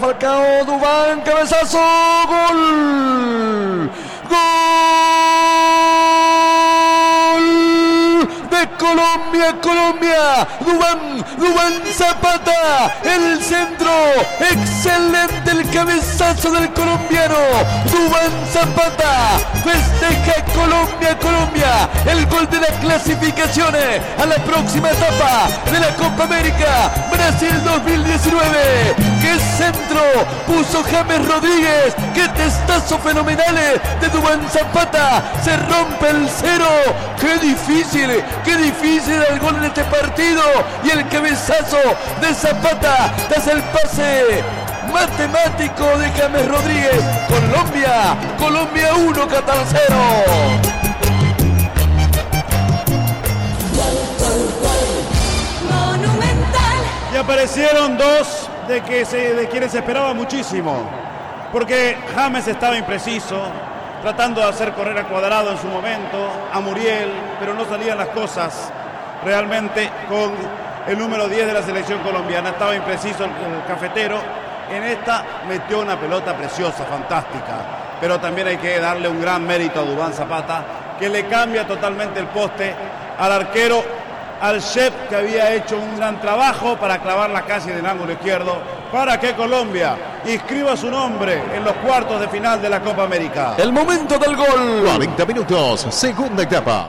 Falcao, Duván, cabezazo, gol. ¡Gol de Colombia, Colombia! Duván Zapata, el centro, excelente el cabezazo del colombiano. Duván Zapata, festeja Colombia, el gol de las clasificaciones a la próxima etapa de la Copa América Brasil 2019. ¡Qué centro puso James Rodríguez! ¡Qué testazo fenomenales de Duván Zapata! Se rompe el cero. ¡Qué difícil el gol en este partido! Y el cabezazo de Zapata tras el pase matemático de James Rodríguez. Colombia 1, Qatar 0. Y aparecieron dos de quienes se esperaba muchísimo, porque James estaba impreciso, tratando de hacer correr a Cuadrado en su momento, a Muriel, pero no salían las cosas realmente con el número 10 de la selección colombiana. Estaba impreciso el cafetero. En esta metió una pelota preciosa, fantástica, pero también hay que darle un gran mérito a Duván Zapata, que le cambia totalmente el poste al arquero, al Shep, que había hecho un gran trabajo para clavarla casi en el ángulo izquierdo, para que Colombia inscriba su nombre en los cuartos de final de la Copa América. El momento del gol. 40 minutos, segunda etapa.